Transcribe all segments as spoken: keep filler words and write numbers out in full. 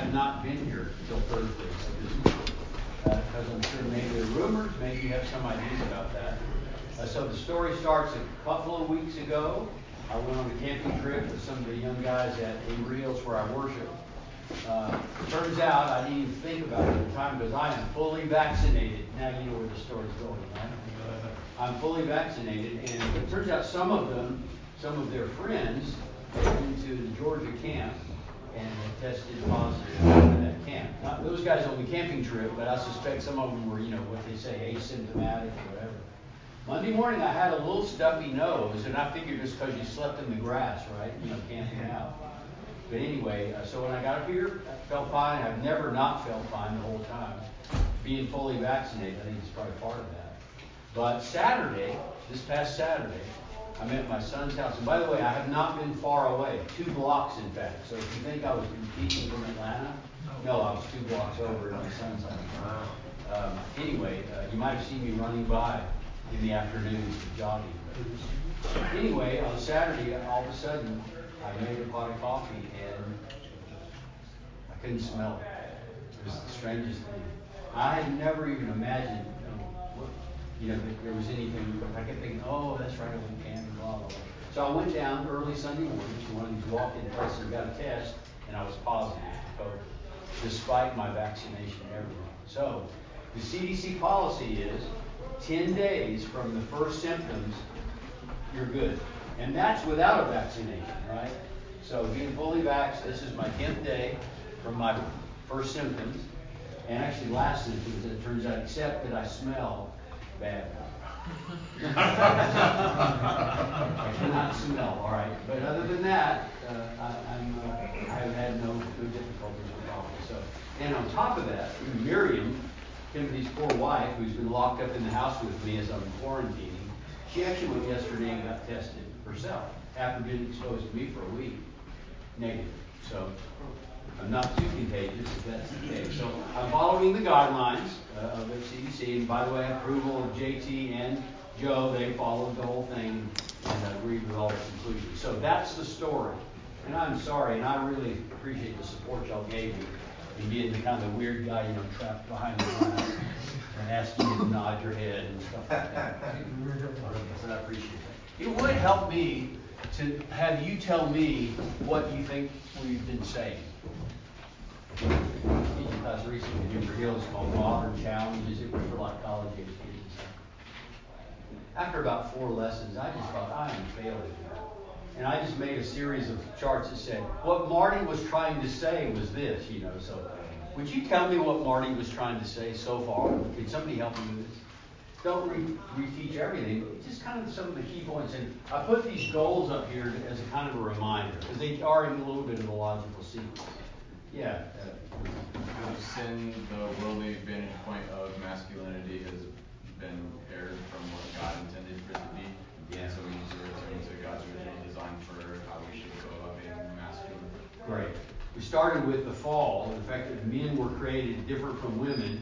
have not been here till Thursday, so this is because uh, I'm sure maybe there are rumors, maybe you have some ideas about that. Uh, so the story starts a couple of weeks ago. I went on a camping trip with some of the young guys at Embryos where I worship. Uh, turns out I didn't even think about it at the time because I am fully vaccinated. Now you know where the story's going, right? I'm fully vaccinated, and it turns out some of them, some of their friends, went to the Georgia camp and have tested positive for that camp. Not those guys on the camping trip, but I suspect some of them were, you know, what they say, asymptomatic or whatever. Monday morning, I had a little stuffy nose, and I figured it's because you slept in the grass, right? You know, camping out. But anyway, uh, so when I got up here, I felt fine. I've never not felt fine the whole time. Being fully vaccinated, I think is probably part of that. But Saturday, this past Saturday, I'm at my son's house. And by the way, I have not been far away, two blocks in fact. So if you think I was competing from Atlanta, no, I was two blocks over at my son's house. Um, anyway, uh, you might have seen me running by in the afternoons jogging. Anyway, on Saturday, all of a sudden, I made a pot of coffee and I couldn't smell it. It was the strangest thing. I had never even imagined, you know, what, you know that there was anything. I kept thinking, oh, that's right, I went camping, blah, blah, blah. So I went down early Sunday morning to one of these walk-in places and got a test, and I was positive for COVID, despite my vaccination and everything. So the C D C policy is ten days from the first symptoms, you're good. And that's without a vaccination, right? So being fully vaxxed, this is my tenth day from my first symptoms. And actually last symptoms, it turns out, except that I smell bad. I cannot smell, all right. But other than that, uh, I, I'm, uh, I have had no, no difficulties or problems. So, and on top of that, Miriam, Timothy's poor wife, who's been locked up in the house with me as I'm quarantining, she actually went yesterday and got tested herself after being exposed to me for a week, negative. So I'm not too contagious if that's the case. So I'm following the guidelines uh, of the C D C. And by the way, approval of J T and Joe, they followed the whole thing and agreed with all the conclusions. So that's the story. And I'm sorry, and I really appreciate the support y'all gave me in being the kind of the weird guy, you know, trapped behind the glass and asking you to nod your head and stuff like that. So I appreciate that. It would help me to have you tell me what you think we've been saying. Teaching class recently in Embry-Hill is called Modern Challenges. It was for like college age kids. After about four lessons, I just thought, I am failing here. And I just made a series of charts that said, what Marty was trying to say was this, you know. So would you tell me what Marty was trying to say so far? Could somebody help me with this? Don't re- reteach everything, just kind of some of the key points. And I put these goals up here as a kind of a reminder, because they are in a little bit of a logical sequence. Yeah. Uh, sin, the worldly vantage point of masculinity, has been paired from what God intended for it to be. Yeah. So we need to return to God's original design for how we should go about being masculine. Great. We started with the fall, the fact that men were created different from women.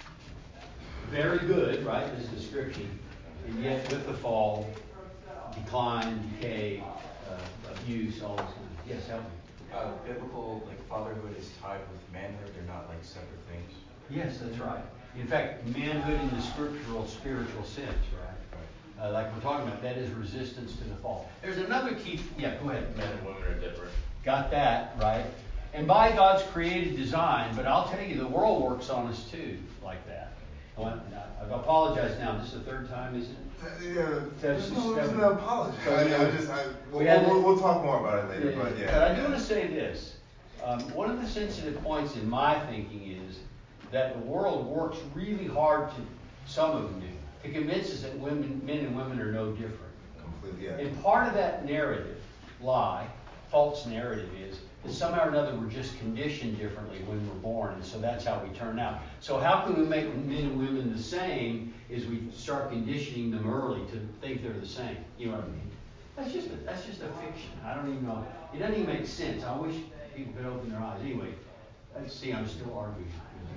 Very good, right? This description. And yet with the fall, decline, decay, uh, abuse, all this kind of. Yes, help me. Uh, biblical, like fatherhood is tied with manhood. They're not like separate things. Yes, that's right. In fact, manhood in the scriptural, spiritual sense, right? Uh, like we're talking about, that is resistance to the fall. There's another key. Yeah, go ahead. Men and women are different. Got that, right? And by God's created design, but I'll tell you, the world works on us too, like that. I apologize now. This is the third time, isn't it? Yeah, there's no reason to apologize. So, I, you know, I just, I, we'll, we had we'll, the- we'll talk more about it later, Yeah, but yeah. But I do yeah. want to say this. Um, one of the sensitive points in my thinking is that the world works really hard to, some of them do, to convince us that women, men and women are no different. Completely, yeah. And part of that narrative, lie, false narrative is that somehow or another we're just conditioned differently when we're born, and so that's how we turn out. So how can we make men and women the same is we start conditioning them early to think they're the same. You know what I mean? That's just a, that's just a fiction. I don't even know. It doesn't even make sense. I wish people could open their eyes. Anyway, let's see, I'm still arguing.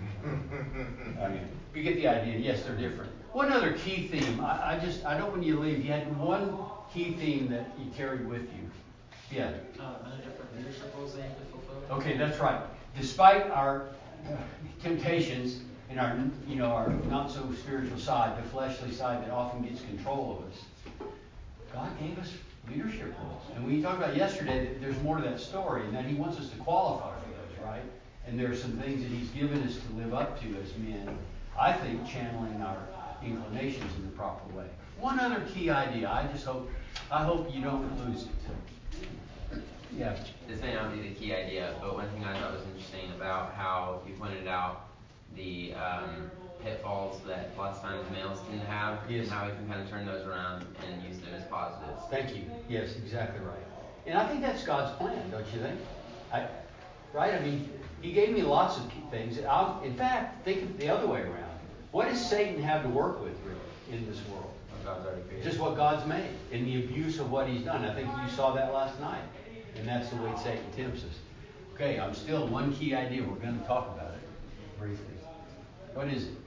I mean, you get the idea. Yes, they're different. One other key theme. I, I just, I know when you leave, you had one key theme that you carried with you. Yeah. Uh, many different leadership roles they have to fulfill. Okay, that's right. despite our uh, temptations and our, you know, our not so spiritual side, the fleshly side that often gets control of us, God gave us leadership roles. And we talked about yesterday that there's more to that story, and that He wants us to qualify for those, right? And there are some things that He's given us to live up to as men, I think, channeling our inclinations in the proper way. One other key idea, I just hope, I hope you don't lose it. Yeah. This may not be the key idea, but one thing I thought was interesting about how you pointed out the um, pitfalls that lots of times males tend to have, yes. and how we can kind of turn those around and use them as positives. Thank you. Yes, exactly right. And I think that's God's plan, don't you think? I, right? I mean, He gave me lots of things. I'll, in fact, think of the other way around. What does Satan have to work with, really, in this world? God's already created. Just what God's made, and the abuse of what He's done. I think you saw that last night, and that's the way Satan tempts us. Okay, I'm still one key idea. We're going to talk about it briefly. What is it?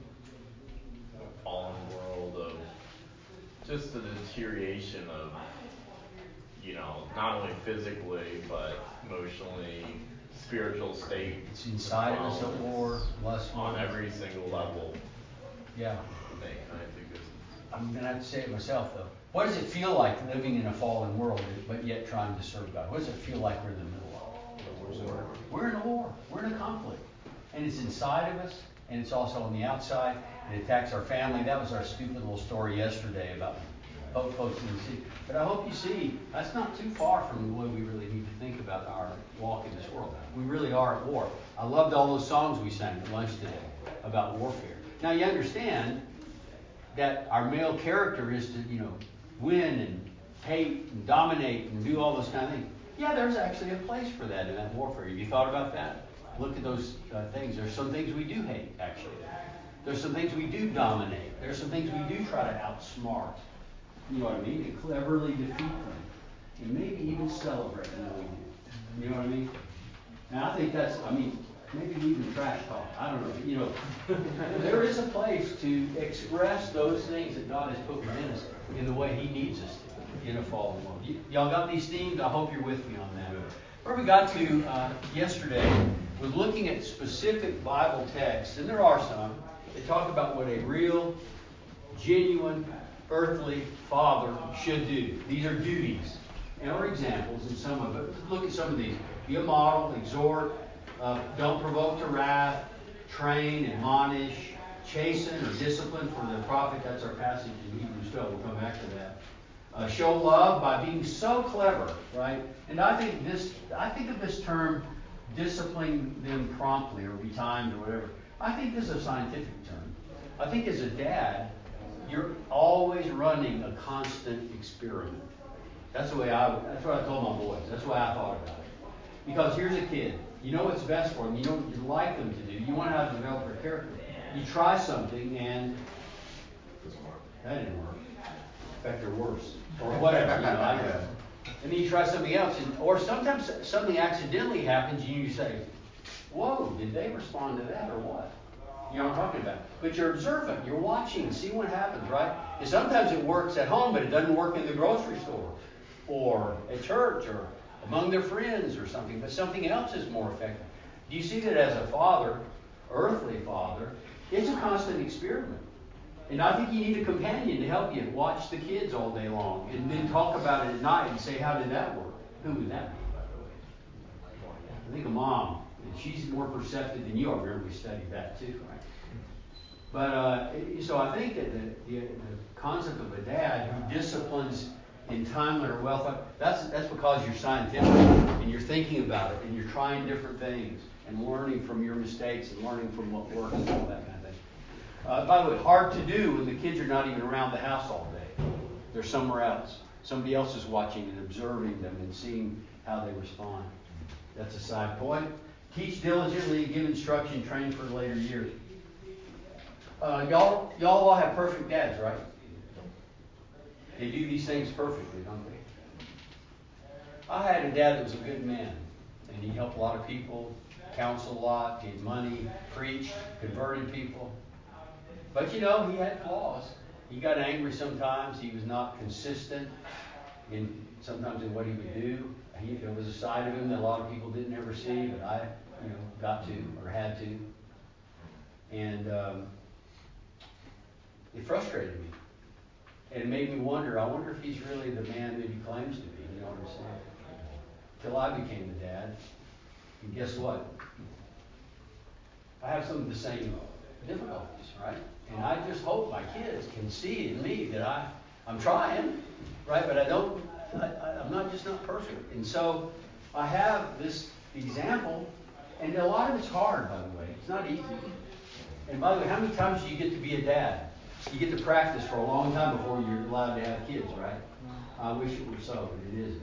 A fallen world of just the deterioration of, you know, not only physically but emotionally, spiritual state. It's inside of us at war, lust on every single level. Yeah. They kind of do good. I'm going to have to say it myself, though. What does it feel like living in a fallen world, but yet trying to serve God? What does it feel like we're in the middle of? We're in a war. We're in a conflict. And it's inside of us, and it's also on the outside. It attacks our family. That was our stupid little story yesterday about folks in the city. But I hope you see, that's not too far from the way we really need to think about our walk in this world. We really are at war. I loved all those songs we sang at lunch today about warfare. Now, you understand that our male character is to, you know, win and hate and dominate and do all those kind of things. Yeah, there's actually a place for that in that warfare. Have you thought about that? Look at those uh, things. There's some things we do hate, actually. There's some things we do dominate. There's some things we do try to outsmart. You know what I mean? And cleverly defeat them. And maybe even celebrate when we do. You know what I mean? And I think that's, I mean, maybe even trash talk. I don't know. You know, there is a place to express those things that God has put within us in the way He needs us to in a fallen world. Y- y'all got these themes? I hope you're with me on that. Where we got to uh, yesterday was looking at specific Bible texts, and there are some that talk about what a real, genuine, earthly father should do. These are duties and are examples in some of it. Look at some of these. Be a model, exhort, uh, don't provoke to wrath, train, admonish, chasten or discipline for the prophet. That's our passage in Hebrews twelve. We'll come back to that. Uh, show love by being so clever, right? And I think this, I think of this term, disciplining them promptly or be timed or whatever. I think this is a scientific term. I think as a dad, you're always running a constant experiment. That's the way I. That's what I told my boys. That's the way I thought about it. Because here's a kid. You know what's best for them. You know what you'd like them to do. You want to how to develop their character. You try something and that didn't work. In fact, they're worse or whatever. You know, I, and then you try something else, and, or sometimes something accidentally happens, and you say, "Whoa, did they respond to that or what?" You know what I'm talking about. But you're observant. You're watching, see what happens, right? And sometimes it works at home, but it doesn't work in the grocery store or at church or among their friends or something. But something else is more effective. Do you see that as a father, earthly father, it's a constant experiment. And I think you need a companion to help you watch the kids all day long and then talk about it at night and say, how did that work? Who would that be, by the way? I think a mom. And she's more perceptive than you are. Remember, we studied that too, right? But uh, so I think that the, the, the concept of a dad who disciplines in timely or well thought, that's that's because you're scientific and you're thinking about it and you're trying different things and learning from your mistakes and learning from what works and all that kind of thing. Uh, by the way, hard to do when the kids are not even around the house all day. They're somewhere else. Somebody else is watching and observing them and seeing how they respond. That's a side point. Teach diligently, give instruction, train for later years. Uh, y'all, y'all all have perfect dads, right? They do these things perfectly, don't they? I had a dad that was a good man, and he helped a lot of people, counseled a lot, gave money, preached, converted people. But you know, he had flaws. He got angry sometimes. He was not consistent in sometimes in what he would do. He, there was a side of him that a lot of people didn't ever see, but I you know, got to or had to. And um, it frustrated me. And it made me wonder, I wonder if he's really the man that he claims to be, you know what I'm saying? Till I became the dad. And guess what? I have some of the same difficulties, right? And I just hope my kids can see in me that I, I'm trying, right? But I don't, I, I, I'm not just not perfect. And so I have this example, and a lot of it's hard, by the way. It's not easy. And by the way, how many times do you get to be a dad? You get to practice for a long time before you're allowed to have kids, right? I wish it were so, but it isn't.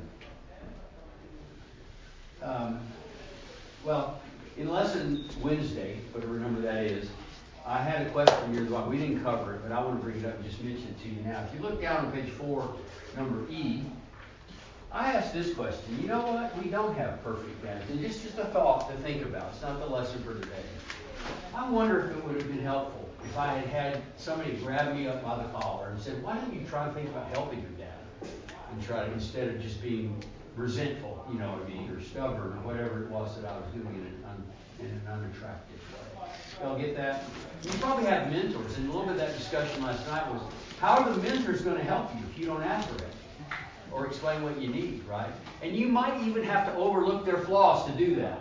Um, well, in lesson Wednesday, whatever number that is, I had a question here. We didn't cover it, but I want to bring it up and just mention it to you now. If you look down on page four, number E, I asked this question. You know what? We don't have perfect dads. And it's just a thought to think about. It's not the lesson for today. I wonder if it would have been helpful if I had had somebody grab me up by the collar and said, why don't you try to think about helping your dad? And try to, instead of just being resentful, you know what I mean, or stubborn, or whatever it was that I was doing in an, un, in an unattractive way. Y'all get that? You probably have mentors, and a little bit of that discussion last night was, how are the mentors going to help you if you don't ask for it? Or explain what you need, right? And you might even have to overlook their flaws to do that.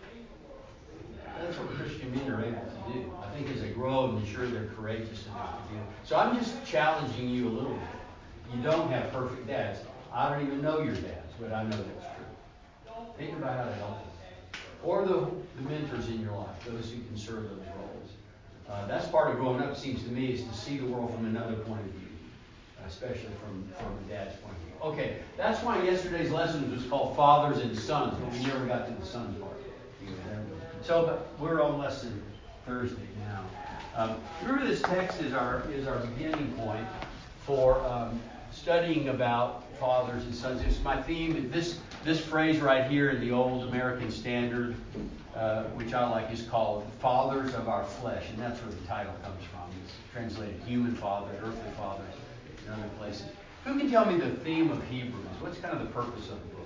That's what Christian men are able to do. I think as they grow and mature, they're courageous enough to do it. So I'm just challenging you a little bit. You don't have perfect dads. I don't even know your dads, but I know that's true. Think about how to help them. Or the, the mentors in your life, those who can serve those roles. Uh, that's part of growing up, it seems to me, is to see the world from another point of view, especially from, from a dad's point of view. Okay, that's why yesterday's lesson was called Fathers and Sons, but we never got to the sons part. So, but we're on lesson Thursday now. Um, remember, this text is our is our beginning point for um, studying about fathers and sons. It's my theme. This this phrase right here in the Old American Standard, uh, which I like, is called "Fathers of Our Flesh," and that's where the title comes from. It's translated "human father," "earthly fathers" in other places. Who can tell me the theme of Hebrews? What's kind of the purpose of the book?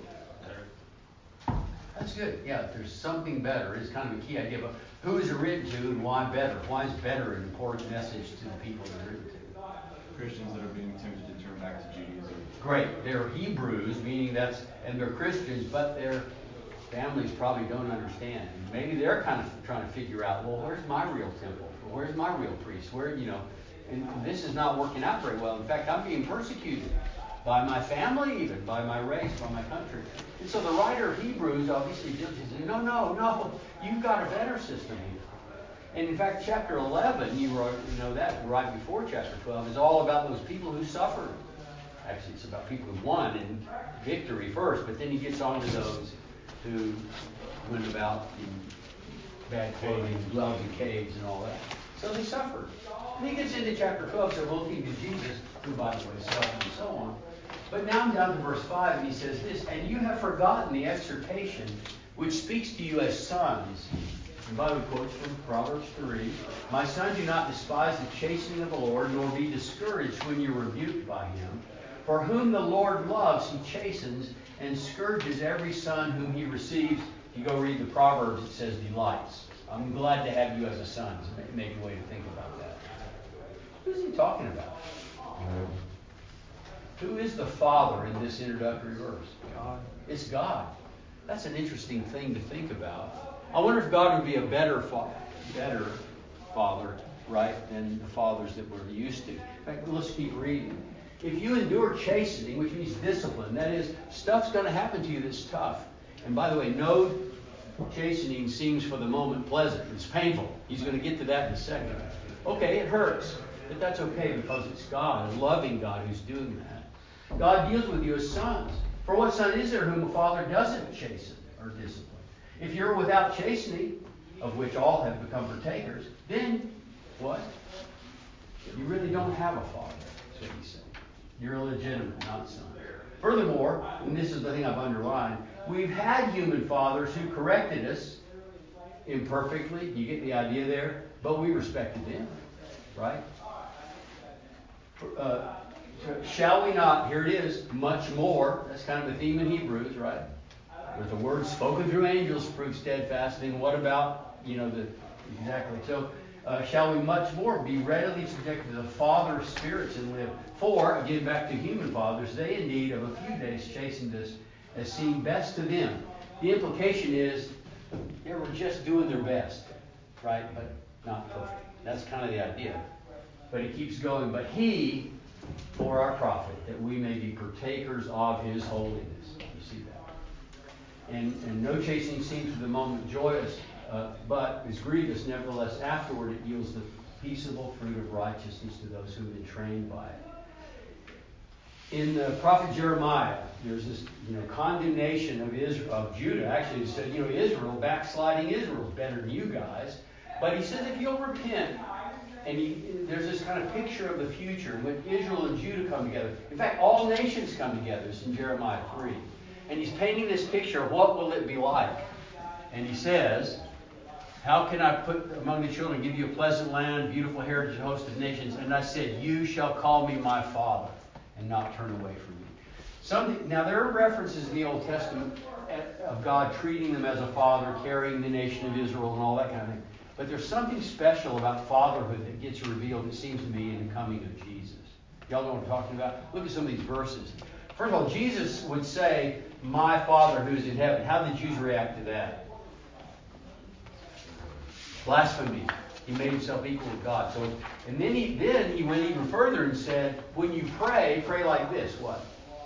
That's good. Yeah, there's something better. It's kind of a key idea. But who is it written to and why better? Why is better an important message to the people it's written to? Christians that are being tempted to turn back to Judaism. Great. They're Hebrews, meaning that's, and they're Christians, but their families probably don't understand. And maybe they're kind of trying to figure out, well, where's my real temple? Where's my real priest? Where, you know, and this is not working out very well. In fact, I'm being persecuted by my family, even by my race, by my country. And so the writer of Hebrews obviously deals with, no, no, no, you've got a better system here. And in fact, chapter eleven, you wrote, you know that right before chapter twelve, is all about those people who suffered. Actually, it's about people who won in victory first, but then he gets on to those who went about in bad clothing, dwelled in caves and all that. So they suffered. And he gets into chapter twelve, so looking to Jesus, who by the way suffered and so on. But now I'm down to verse five, and he says this, and you have forgotten the exhortation which speaks to you as sons. And by the way, quotes from Proverbs three. My son, do not despise the chastening of the Lord, nor be discouraged when you're rebuked by him. For whom the Lord loves, he chastens and scourges every son whom he receives. If you go read the Proverbs, it says delights. I'm glad to have you as a son. It's maybe a way to think about that. Who's he talking about? Who is the Father in this introductory verse? God. It's God. That's an interesting thing to think about. I wonder if God would be a better father, better father, right, than the fathers that we're used to. In fact, let's keep reading. If you endure chastening, which means discipline, that is, stuff's going to happen to you that's tough. And by the way, no chastening seems for the moment pleasant. It's painful. He's going to get to that in a second. Okay, it hurts. But that's okay because it's God, a loving God, who's doing that. God deals with you as sons. For what son is there whom a father doesn't chasten or discipline? If you're without chastening, of which all have become partakers, then what? You really don't have a father, is what he's saying. You're illegitimate, not son. Furthermore, and this is the thing I've underlined, we've had human fathers who corrected us imperfectly. You get the idea there? But we respected them, right? Uh, shall we not, here it is, much more, that's kind of the theme in Hebrews, right? There's a word spoken through angels to prove steadfast. And what about, you know, the exactly. So, uh, shall we much more be readily subjected to the Father of spirits and live? For, again, back to human fathers, they indeed of a few days chastened us as seemed best to them. The implication is they were just doing their best, right? But not perfect. That's kind of the idea. But it keeps going. But he, for our profit, that we may be partakers of his holiness. You see that? And, and no chastening seems for the moment joyous, uh, but is grievous. Nevertheless, afterward it yields the peaceable fruit of righteousness to those who have been trained by it. In the prophet Jeremiah, there's this, you know, condemnation of Israel, of Judah. Actually, he said, you know, Israel, backsliding Israel is better than you guys. But he says if you'll repent, and he, there's this kind of picture of the future when Israel and Judah come together. In fact, all nations come together. It's in Jeremiah three. And he's painting this picture of what will it be like. And he says, how can I put among the children, give you a pleasant land, beautiful heritage, host of nations? And I said, you shall call me my father and not turn away from me. Something, now, there are references in the Old Testament of God treating them as a father, carrying the nation of Israel and all that kind of thing. But there's something special about fatherhood that gets revealed, it seems to me, in the coming of Jesus. Y'all know what I'm talking about? Look at some of these verses. First of all, Jesus would say, my Father who's in heaven. How did the Jews react to that? Blasphemy. He made himself equal to God. So, and then he then he went even further and said, when you pray, pray like this. What?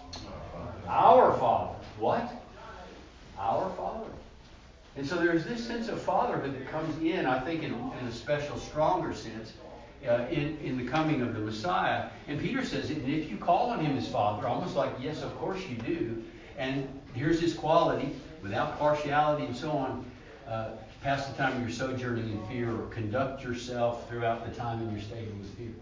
Our Father. What? Our Father. And so there's this sense of fatherhood that comes in, I think, in, in a special, stronger sense, uh, in, in the coming of the Messiah. And Peter says, and if you call on him as Father, almost like, yes, of course you do. And here's his quality, without partiality and so on. Uh, pass the time of your sojourning in fear, or conduct yourself throughout the time of your staying with fear.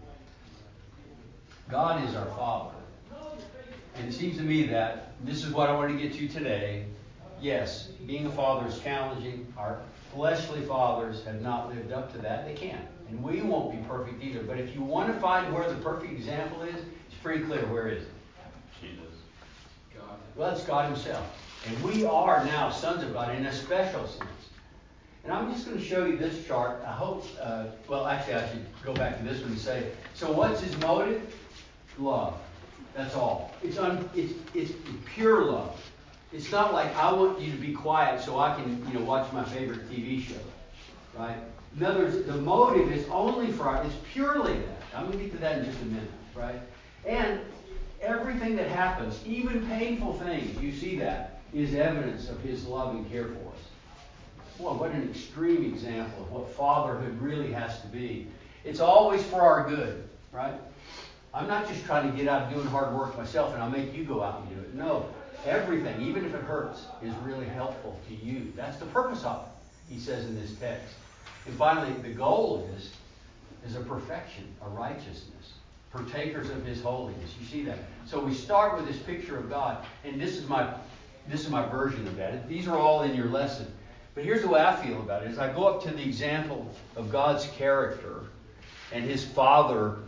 God is our Father. And it seems to me that this is what I want to get to today. Yes, being a father is challenging. Our fleshly fathers have not lived up to that. They can't. And we won't be perfect either. But if you want to find where the perfect example is, it's pretty clear. Where is it? Jesus. God. Well, it's God himself. And we are now sons of God in a special sense. And I'm just going to show you this chart. I hope, uh, well, actually, I should go back to this one and say, so what's his motive? Love. That's all. It's, un, it's, it's pure love. It's not like I want you to be quiet so I can, you know, watch my favorite T V show, right? In other words, the motive is only for, it's purely that. I'm going to get to that in just a minute, right? And everything that happens, even painful things, you see that, is evidence of his love and care for us. Boy, what an extreme example of what fatherhood really has to be. It's always for our good, right? I'm not just trying to get out doing hard work myself and I'll make you go out and do it. No. Everything, even if it hurts, is really helpful to you. That's the purpose of it, he says in this text. And finally, the goal is, is a perfection, a righteousness. Partakers of his holiness. You see that? So we start with this picture of God. And this is my this is my version of that. These are all in your lesson. But here's the way I feel about it. As I go up to the example of God's character and his fatherhood,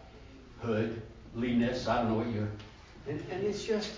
leanness, I don't know what you... And, and it's just...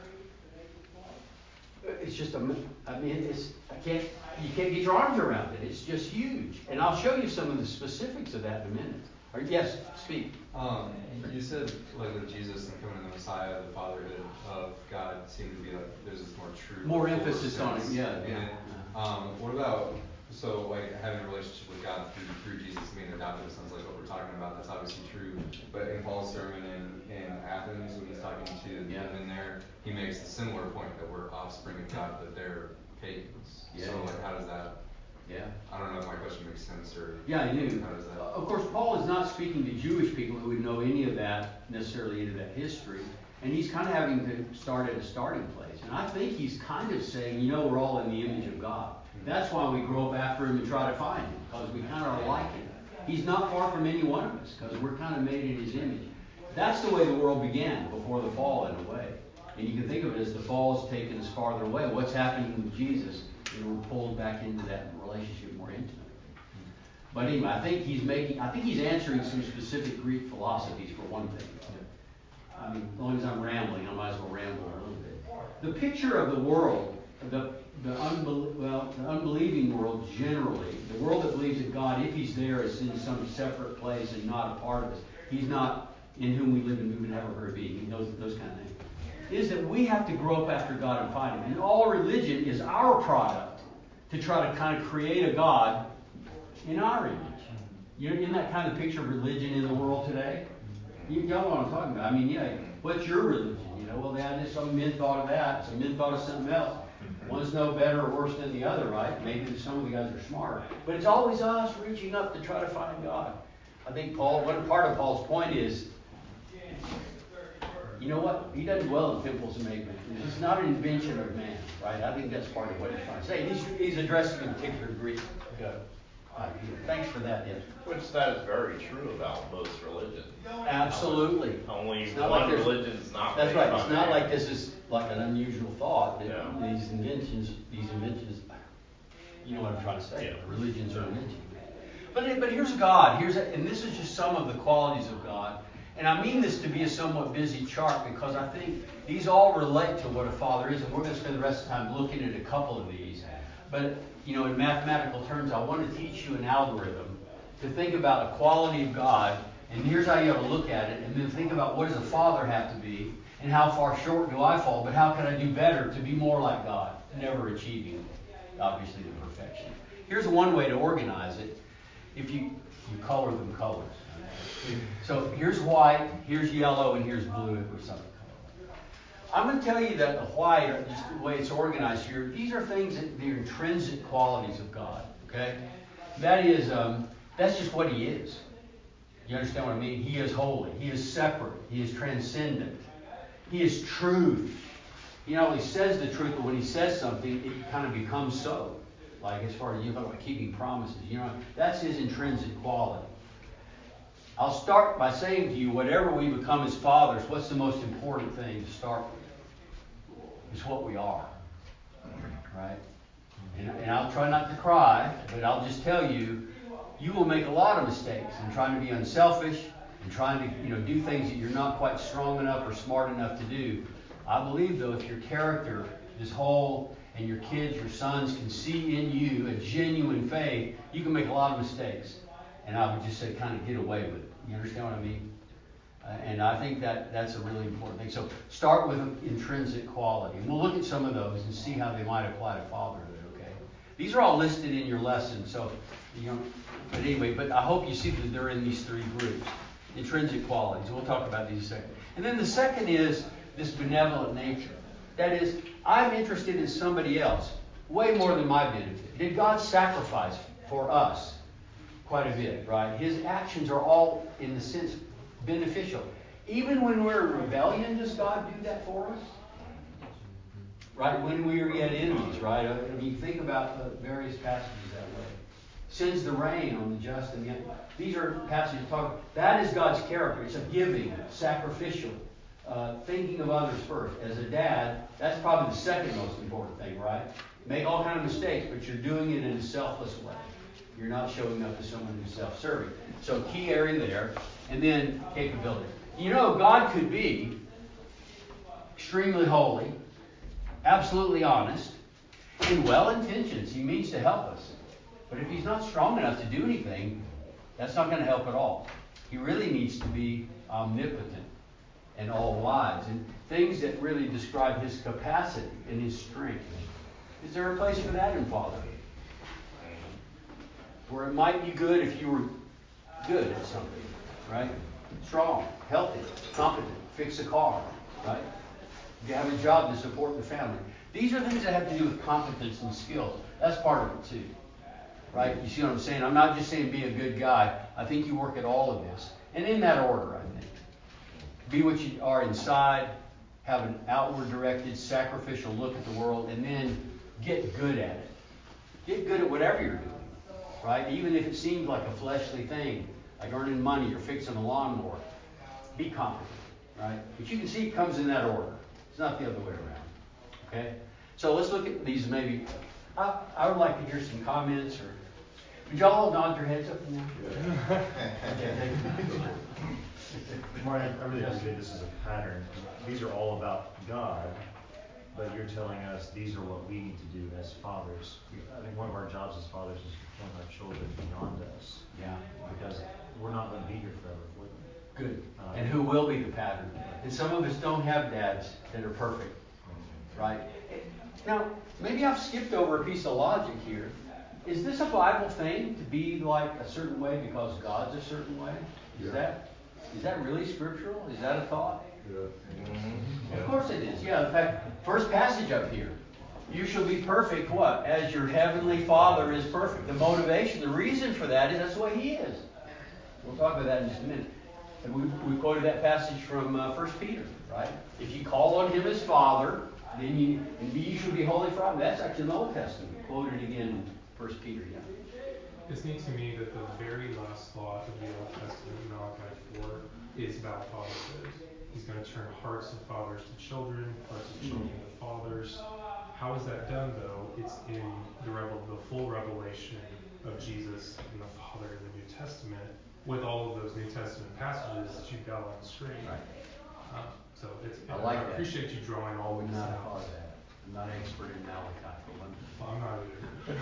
It's just a, I mean, it's, I can't, you can't get your arms around it. It's just huge. And I'll show you some of the specifics of that in a minute. Or, yes, speak. Um, you said, like, with Jesus and coming to the Messiah, the fatherhood of God seemed to be like, there's this more true. More emphasis on it, yeah. yeah. yeah. Um, what about, so, like, having a relationship with God through, through Jesus, being adopted, sounds like what we're talking about. That's obviously true. But in Paul's sermon in, in Athens, when he's talking to the yeah. women there, he makes a similar point that we're offspring of God, but they're pagans. Yeah. So, like, how does that, yeah. I don't know if my question makes sense or. Yeah, I do. How does that? Of course, Paul is not speaking to Jewish people who would know any of that, necessarily into that history. And he's kind of having to start at a starting place. And I think he's kind of saying, you know, we're all in the image of God. That's why we grow up after him and try to find him, because we kind of are like him. He's not far from any one of us, because we're kind of made in his image. That's the way the world began, before the fall, in a way. And you can think of it as the fall is taken us farther away. What's happening with Jesus, and we're pulled back into that relationship more intimately. But anyway, I think he's making, I think he's answering some specific Greek philosophies, for one thing. I mean, as long as I'm rambling, I might as well ramble a little bit. The picture of the world the, the unbel- well, the unbelieving world generally, the world that believes that God, if He's there, is in some separate place and not a part of us. He's not in whom we live and move and have our very being. Those, those kind of things. Is that we have to grow up after God and find Him. And all religion is our product to try to kind of create a God in our image. You know, isn't that kind of picture of religion in the world today? You, y'all know what I'm talking about. I mean, yeah, what's your religion? You know, well, yeah, just some men thought of that, some men thought of something else. One's no better or worse than the other, right? Maybe some of the guys are smarter. But it's always us reaching up to try to find God. I think Paul, one part of Paul's point is, you know what? He doesn't dwell in temples made man. It's not an invention of man, right? I think that's part of what he's trying to say. He's, he's addressing a particular Greek uh, idea. Thanks for that, yes. Which that is very true about most religions. Absolutely. Only It's not one like there's- religion's not. That's based right. on It's not man. like this is like an unusual thought that Yeah. these inventions, these inventions, you know what I'm trying to say. Yeah. Religions are inventions. But but here's God. Here's a, and this is just some of the qualities of God. And I mean this to be a somewhat busy chart because I think these all relate to what a father is, and we're going to spend the rest of the time looking at a couple of these. But you know, in mathematical terms, I want to teach you an algorithm to think about a quality of God, and here's how you have to look at it, and then think about what does a father have to be, and how far short do I fall, but how can I do better to be more like God, never achieving, obviously, the perfection. Here's one way to organize it. If you, you color them colors. So here's white, here's yellow, and here's blue if we're something color. I'm going to tell you that the white, or just the way it's organized here, these are things that they're intrinsic qualities of God. Okay? That is, um, that's just what He is. You understand what I mean? He is holy. He is separate. He is transcendent. He is truth. He not only says the truth, but when He says something, it kind of becomes so. Like as far as you talk about keeping promises, you know, that's His intrinsic quality. I'll start by saying to you, whatever we become as fathers, what's the most important thing to start with? It's what we are. Right? And, and I'll try not to cry, but I'll just tell you, you will make a lot of mistakes in trying to be unselfish and trying to, you know, do things that you're not quite strong enough or smart enough to do. I believe, though, if your character is whole and your kids, your sons can see in you a genuine faith, you can make a lot of mistakes. And I would just say kind of get away with it. You understand what I mean? Uh, and I think that that's a really important thing. So start with intrinsic quality. And we'll look at some of those and see how they might apply to fatherhood, okay? These are all listed in your lesson. So, you know, but anyway, but I hope you see that they're in these three groups. Intrinsic qualities. We'll talk about these in a second. And then the second is this benevolent nature. That is, I'm interested in somebody else way more than my benefit. Did God sacrifice for us quite a bit, right? His actions are all, in the sense, beneficial. Even when we're in rebellion, does God do that for us? Right? When we are yet enemies, right? I mean, think about the various passages that way. Sends the rain on the just and the unjust. These are passages talking. That is God's character. It's a giving, sacrificial, uh, thinking of others first. As a dad, that's probably the second most important thing, right? Make all kind of mistakes, but you're doing it in a selfless way. You're not showing up as someone who's self-serving. So key area there. And then capability. You know, God could be extremely holy, absolutely honest, and well-intentioned. He means to help us. But if He's not strong enough to do anything, that's not going to help at all. He really needs to be omnipotent and all-wise. And things that really describe His capacity and His strength. Is there a place for that in fatherhood? Where it might be good if you were good at something, right? Strong, healthy, competent, fix a car, right? You have a job to support the family. These are things that have to do with competence and skills. That's part of it too, right? You see what I'm saying? I'm not just saying be a good guy. I think you work at all of this. And in that order, I think. Be what you are inside, have an outward directed, sacrificial look at the world, and then get good at it. Get good at whatever you're doing. Right? Even if it seems like a fleshly thing, like earning money or fixing a lawnmower, be competent, right? But you can see it comes in that order. It's not the other way around. Okay? So let's look at these maybe. I, I would like to hear some comments, or would y'all all nod your heads up and down? Yeah. Okay, thank you. Marty, I really appreciate this as a pattern. These are all about God, but you're telling us these are what we need to do as fathers. I think one of our jobs as fathers is to point our children beyond us. Yeah. Because we're not going to be here forever for them. Good. Uh, And who will be the pattern? And some of us don't have dads that are perfect, right? Now, maybe I've skipped over a piece of logic here. Is this a Bible thing to be like a certain way because God's a certain way? Is Yeah. that is that really scriptural? Is that a thought? Yeah. Mm-hmm. Of course it is. Yeah, in fact, first passage up here. You shall be perfect, what? As your heavenly Father is perfect. The motivation, the reason for that is that's the way He is. We'll talk about that in just a minute. And we, we quoted that passage from uh, First Peter, right? If you call on Him as Father, then you, and you shall be holy for Him. That's actually in the Old Testament. Quoted again in First Peter, yeah. It's neat to me that the very last thought of the Old Testament, Malachi four, is about fatherhood. He's going to turn hearts of fathers to children, hearts of children to fathers. How is that done, though? It's in the, revel- the full revelation of Jesus and the Father in the New Testament, with all of those New Testament passages that you've got on the screen. Right. Um, so it's, I like I that. appreciate you drawing I all would of this not have out. thought of that. I'm not an expert in Malachi for one. Well, I'm not either.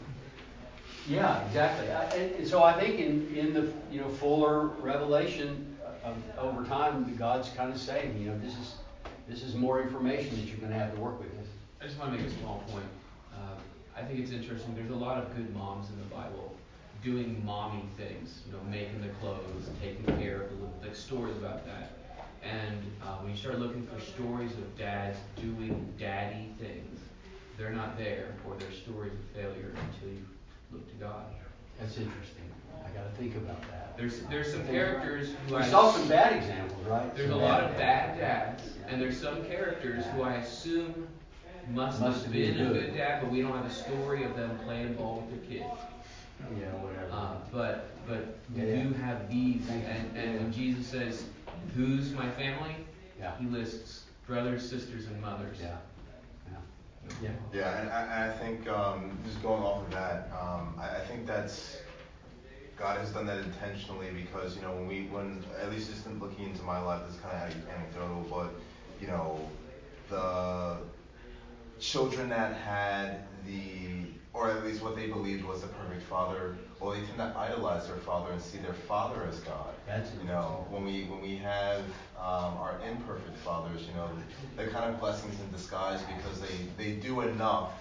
Yeah, exactly. I, and, and so I think in, in the you know fuller revelation of, over time, God's kind of saying, you know, this is this is more information that you're going to have to work with. I just want to make a small point. Um, I think it's interesting. There's a lot of good moms in the Bible doing mommy things. You know, making the clothes, taking care of the little, like stories about that. And uh, when you start looking for stories of dads doing daddy things, they're not there, or they're stories of failure until you look to God. That's interesting. I got to think about that. There's there's some characters who We I saw some bad examples, right? There's a Some lot of bad dads, and there's some characters who I assume must, Must have have been been a good. good dad, but we don't have a story of them playing ball with their kid. Yeah, whatever. Uh, but but we Yeah, yeah. do have these, Thank you. and, and when Jesus says, "Who's my family?" Yeah. He lists brothers, sisters, and mothers. Yeah. Yeah. Yeah. Yeah, and I, and I think um, just going off of that, um, I, I think that's God has done that intentionally because you know when we when at least just in looking into my life, this is kind of anecdotal, but you know the children that had the or at least what they believed was the perfect father, well, they tend to idolize their father and see their father as God. That's you know when we when we have um, our imperfect fathers, you know they're kind of blessings in disguise because they they do enough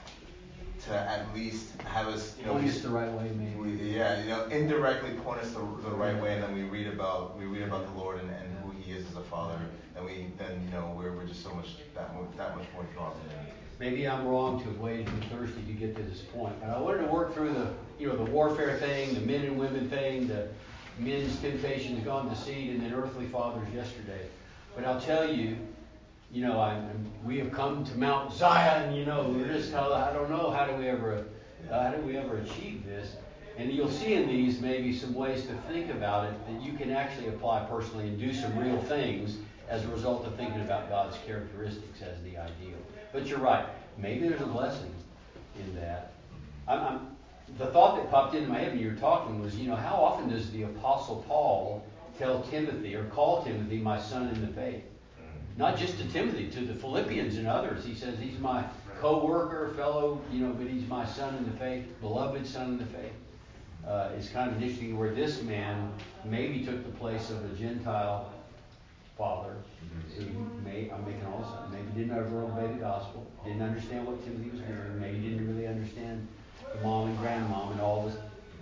to at least have us, you know, Point we, us the right way, maybe. we, yeah, you know, indirectly point us the, the right way, and then we read about we read about the Lord and, and who He is as a father, and we then you know we're we're just so much that much that much more drawn to Him. Maybe I'm wrong to have waited until Thursday to get to this point, but I wanted to work through the, you know, the warfare thing, the men and women thing, the men's temptations gone to seed, and then earthly fathers yesterday. But I'll tell you, you know, I, we have come to Mount Zion. You know, we're just I don't know how do we ever uh, how do we ever achieve this? And you'll see in these maybe some ways to think about it that you can actually apply personally and do some real things as a result of thinking about God's characteristics as the ideal. But you're right. Maybe there's a blessing in that. I'm, I'm, the thought that popped into my head when you were talking was, you know, how often does the Apostle Paul tell Timothy or call Timothy my son in the faith? Not just to Timothy, to the Philippians and others. He says he's my co-worker, fellow, you know, but he's my son in the faith, beloved son in the faith. Uh, it's kind of interesting where this man maybe took the place of a Gentile father who may, I'm making all this up, maybe didn't ever obey the gospel, didn't understand what Timothy was doing, maybe didn't really understand the mom and grandmom and all this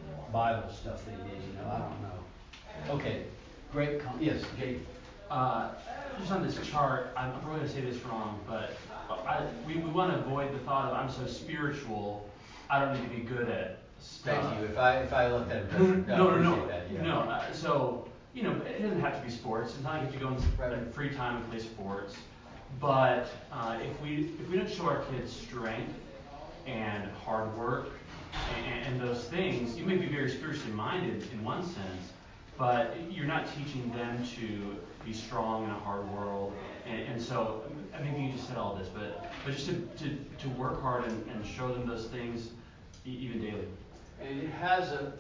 Bible stuff they did, you know, I don't know. Okay, great, com- yes, Jake. Uh, just on this chart, I'm probably going to say this wrong, but I, we, we want to avoid the thought of I'm so spiritual, I don't need to be good at stuff. Thank you. If I if I left that No, impression, no, I no, appreciate that. Yeah. no. Uh, so you know, it doesn't have to be sports. It's not like you have to go in Right. like, free time and play sports. But uh, if we if we don't show our kids strength and hard work and, and those things, you may be very spiritually minded in one sense, but you're not teaching them to be strong in a hard world. And, and so, I mean, you just said all this, but but just to to, to work hard and, and show them those things e- even daily. And it has a,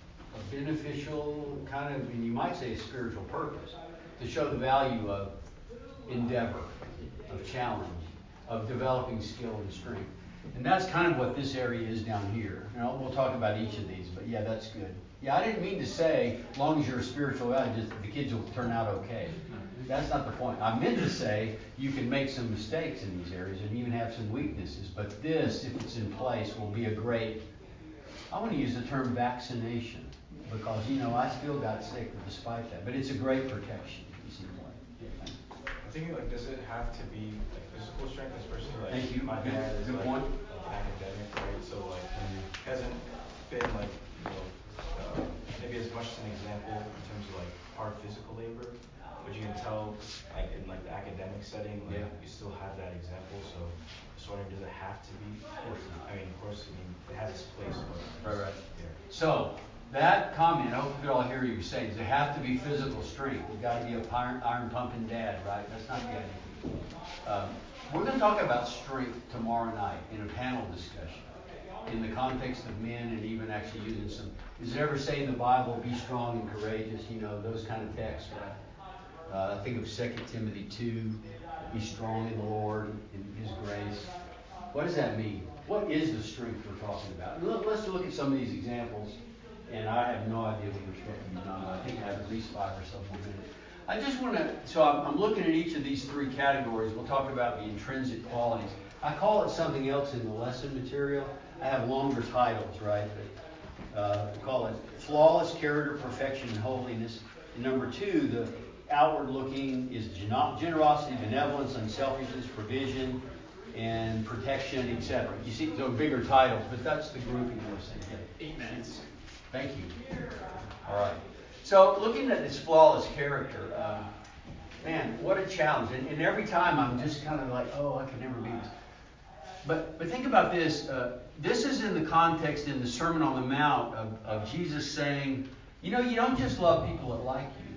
a beneficial kind of, and you might say, spiritual purpose to show the value of endeavor, of challenge. of developing skill and strength. And that's kind of what this area is down here. You know, we'll talk about each of these, but yeah, that's good. Yeah, I didn't mean to say, as long as you're a spiritual guy, just the kids will turn out okay. That's not the point. I meant to say you can make some mistakes in these areas and even have some weaknesses, but this, if it's in place, will be a great, I want to use the term vaccination, because, you know, I still got sick despite that, but it's a great protection. It seems like. Yeah, I'm thinking, like, does it have to be like physical strength, especially like Thank you. my Good- dad is good like, point. like an academic, right? So like hasn't been like, you know, uh, maybe as much as an example in terms of like hard physical labor, but you can tell like in like the academic setting, like Yeah. you still have that example. So sort of, does it have to be? Of course not. I mean, of course, I mean it has its place, but Right, right. Yeah. So, that comment, I hope you could all hear you say, does it have to be physical strength? You've got to be a iron, iron pumping dad, right? That's not the idea. Um, we're going to talk about strength tomorrow night in a panel discussion in the context of men and even actually using some. Does it ever say in the Bible, be strong and courageous? You know, those kind of texts, right? Uh, I think of Second Timothy two, be strong in the Lord and His grace. What does that mean? What is the strength we're talking about? Look, let's look at some of these examples. And I have no idea what we're supposed to be done. I think I have at least five or so more minutes. I just want to, so I'm, I'm looking at each of these three categories. We'll talk about the intrinsic qualities. I call it something else in the lesson material. I have longer titles, right? But, uh, I call it flawless character, perfection, and holiness. And number two, the outward looking is generosity, benevolence, unselfishness, provision, and protection, et cetera. You see, those are bigger titles, but that's the grouping we're saying. Eight minutes. Thank you. All right. So looking at this flawless character, um, man, what a challenge. And, and every time I'm just kind of like, oh, I could never be this. But but think about this. Uh, this is in the context in the Sermon on the Mount of, of Jesus saying, you know, you don't just love people that like you,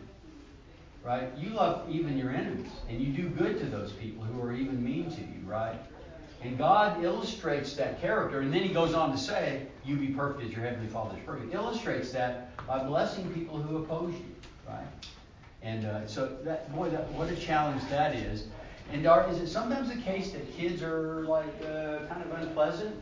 right? You love even your enemies. And you do good to those people who are even mean to you, right? And God illustrates that character, and then He goes on to say, you be perfect as your Heavenly Father is perfect. Illustrates that by blessing people who oppose you, right? And uh, so, that boy, that, what a challenge that is. And are, is it sometimes the case that kids are like uh, kind of unpleasant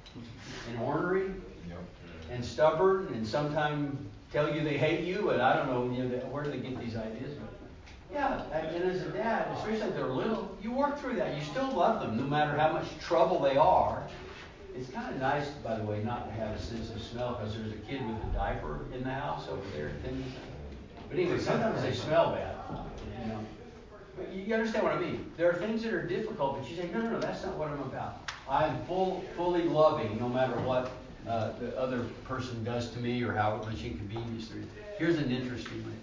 and ornery Yep. and stubborn and sometimes tell you they hate you, and I don't know, you know where do they get these ideas? Yeah, and as a dad, especially if they're little, you work through that. You still love them no matter how much trouble they are. It's kind of nice, by the way, not to have a sense of smell because there's a kid with a diaper in the house over there. But anyway, sometimes they smell bad. You know, but you understand what I mean. There are things that are difficult, but you say, no, no, no, that's not what I'm about. I'm full, fully loving no matter what uh, the other person does to me or how much inconvenience there is. Here's an interesting one.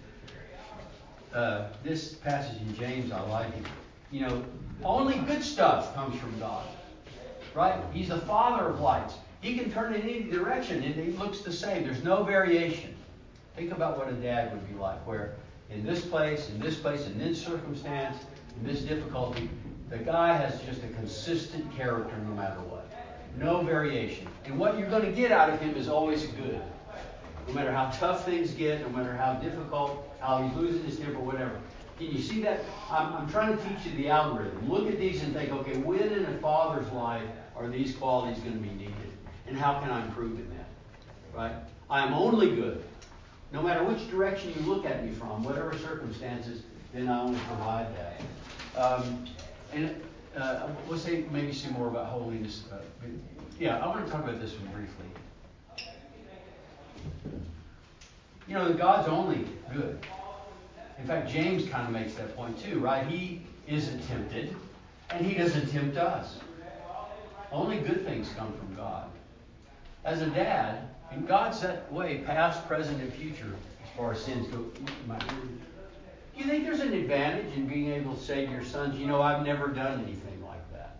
Uh, this passage in James, I like it. You know, only good stuff comes from God, right? He's the Father of lights. He can turn in any direction, and it looks the same. There's no variation. Think about what a dad would be like, where in this place, in this place, in this circumstance, in this difficulty, the guy has just a consistent character no matter what. No variation. And what you're going to get out of him is always good. No matter how tough things get, no matter how difficult, how he's losing his temper, whatever. Can you see that? I'm, I'm trying to teach you the algorithm. Look at these and think, okay, when in a father's life are these qualities going to be needed? And how can I improve in that? Right? I am only good. No matter which direction you look at me from, whatever circumstances, then I only provide that. Um, and uh, we'll say maybe see more about holiness. Uh, yeah, I want to talk about this one briefly. You know, God's only good. In fact, James kind of makes that point too, right? He isn't tempted, and He doesn't tempt us. Only good things come from God. As a dad, and God's that way, past, present, and future, as far as sins go. Do you think there's an advantage in being able to say to your sons, you know, I've never done anything like that?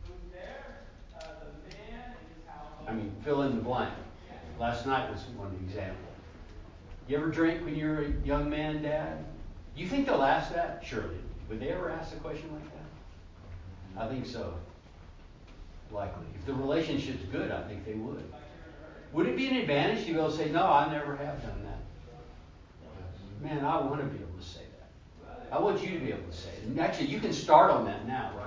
I mean, fill in the blank. Last night was one example. You ever drink when you were a young man, Dad? Do you think they'll ask that? Surely. Would they ever ask a question like that? I think so. Likely. If the relationship's good, I think they would. Would it be an advantage to be able to say, no, I never have done that? Man, I want to be able to say that. I want you to be able to say it. And actually, you can start on that now, right?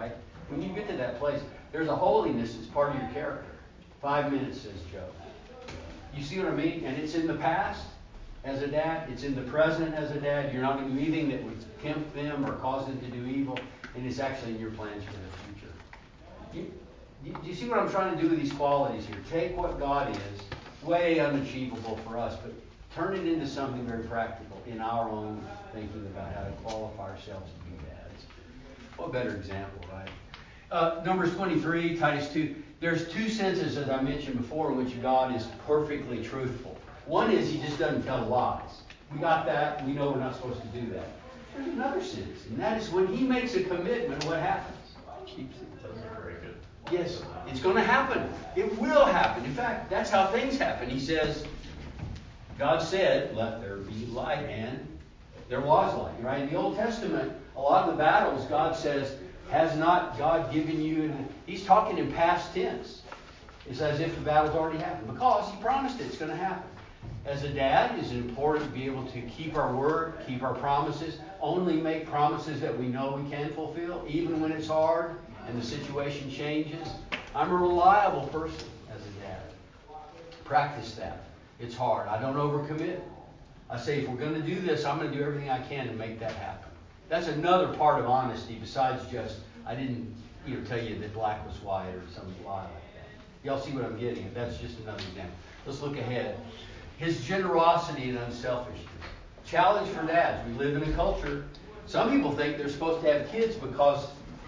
When you get to that place, there's a holiness that's part of your character. Five minutes, says Joe. You see what I mean? And it's in the past as a dad. It's in the present as a dad. You're not going to do anything that would tempt them or cause them to do evil. And it's actually in your plans for the future. You, you, do you see what I'm trying to do with these qualities here? Take what God is, way unachievable for us, but turn it into something very practical in our own thinking about how to qualify ourselves to be dads. What better example, right? Uh, Numbers twenty-three, Titus two. There's two senses, as I mentioned before, in which God is perfectly truthful. One is He just doesn't tell lies. We got that. We know we're not supposed to do that. There's another sense, and that is when He makes a commitment, what happens? Keeps it. Doesn't break it. Yes, it's going to happen. It will happen. In fact, that's how things happen. He says, God said, let there be light, and there was light. Right? In the Old Testament, a lot of the battles, God says, has not God given you... In, he's talking in past tense. It's as if the battle's already happened. Because He promised it, it's going to happen. As a dad, it's important to be able to keep our word, keep our promises, only make promises that we know we can fulfill, even when it's hard and the situation changes. I'm a reliable person as a dad. Practice that. It's hard. I don't overcommit. I say, if we're going to do this, I'm going to do everything I can to make that happen. That's another part of honesty besides just, I didn't you know, tell you that black was white or some lie like that. Y'all see what I'm getting at? That's just another example. Let's look ahead. His generosity and unselfishness. Challenge for dads. We live in a culture. Some people think they're supposed to have kids because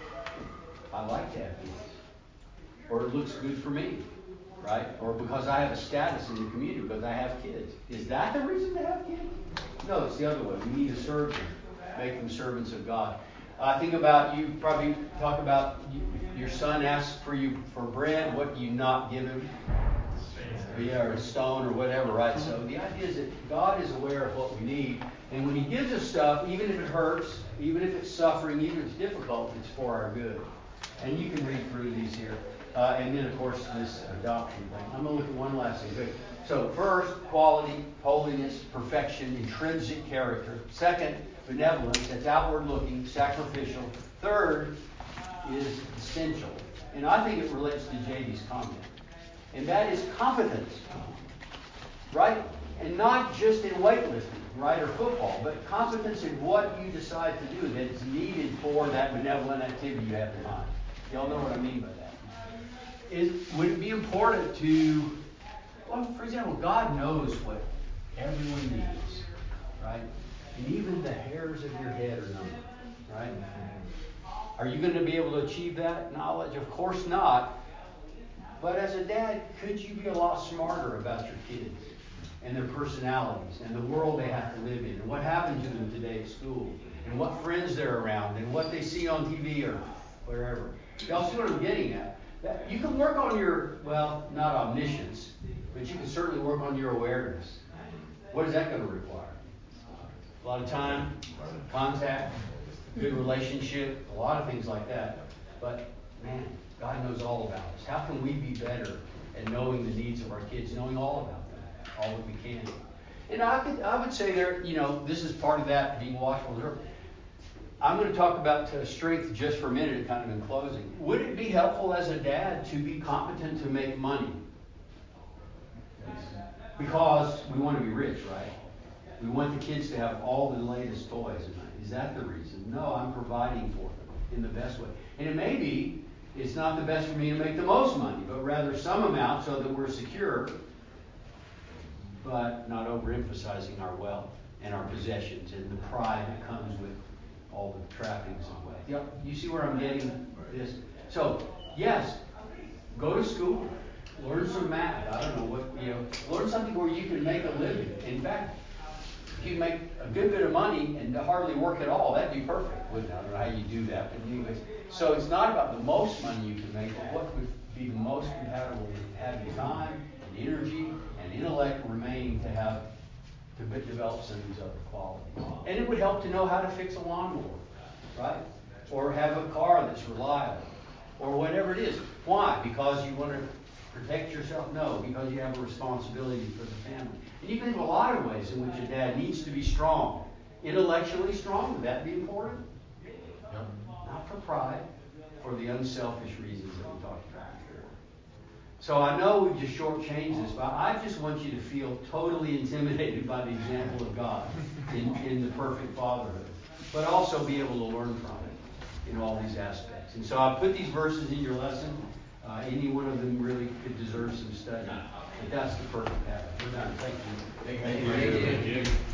I like to have kids. Or it looks good for me. Right? Or because I have a status in the community because I have kids. Is that the reason to have kids? No, it's the other way. We need to serve them. Make them servants of God. I uh, think about, you probably talk about you, your son asks for you for bread. What do you not give him? Yeah, or a stone or whatever, right? So the idea is that God is aware of what we need. And when He gives us stuff, even if it hurts, even if it's suffering, even if it's difficult, it's for our good. And you can read through these here. Uh, and then, of course, this adoption thing. I'm going to look at one last thing. So first, quality, holiness, perfection, intrinsic character. Second, benevolence. That's outward looking, sacrificial. Third is essential. And I think it relates to J D's comment. And that is competence. Right? And not just in weightlifting, right, or football, but competence in what you decide to do that's needed for that benevolent activity you have in mind. Y'all know what I mean by that. Is, would it be important to, well, for example, God knows what everyone needs, right? And even the hairs of your head are numbered, right? Are you going to be able to achieve that knowledge? Of course not. But as a dad, could you be a lot smarter about your kids and their personalities and the world they have to live in and what happened to them today at school and what friends they're around and what they see on T V or wherever? Y'all see what I'm getting at? That you can work on your, well, not omniscience, but you can certainly work on your awareness. What is that going to require? A lot of time, contact, good relationship, a lot of things like that. But, man, God knows all about us. How can we be better at knowing the needs of our kids, knowing all about them, all that we can? And I could, I would say there, you know, this is part of that, being watchful. I'm going to talk about uh, strength just for a minute, kind of in closing. Would it be helpful as a dad to be competent to make money? Because we want to be rich, right? We want the kids to have all the latest toys. Is that the reason? No, I'm providing for them in the best way. And it may be, it's not the best for me to make the most money, but rather some amount so that we're secure, but not overemphasizing our wealth and our possessions and the pride that comes with all the trappings of wealth. Yep, you see where I'm getting this? So, yes, go to school, learn some math. I don't know what, you know, learn something where you can make a living. In fact, if you make a good bit of money and hardly work at all, that'd be perfect, wouldn't it? I don't know how you do that, but anyways. So it's not about the most money you can make, but what would be the most compatible with having time and energy and intellect remaining to have to develop some of these other qualities. And it would help to know how to fix a lawnmower, right? Or have a car that's reliable, or whatever it is. Why? Because you want to protect yourself? No, because you have a responsibility for the family. And you can think of a lot of ways in which a dad needs to be strong. Intellectually strong, would that be important? No. Not for pride, for the unselfish reasons that we talked about before. So I know we've just shortchanged this, but I just want you to feel totally intimidated by the example of God in, in the perfect fatherhood, but also be able to learn from it in all these aspects. And so I put these verses in your lesson. Uh, any one of them really could deserve some study. But that's the perfect pattern. We're done. Thank you. Thank you. Thank you.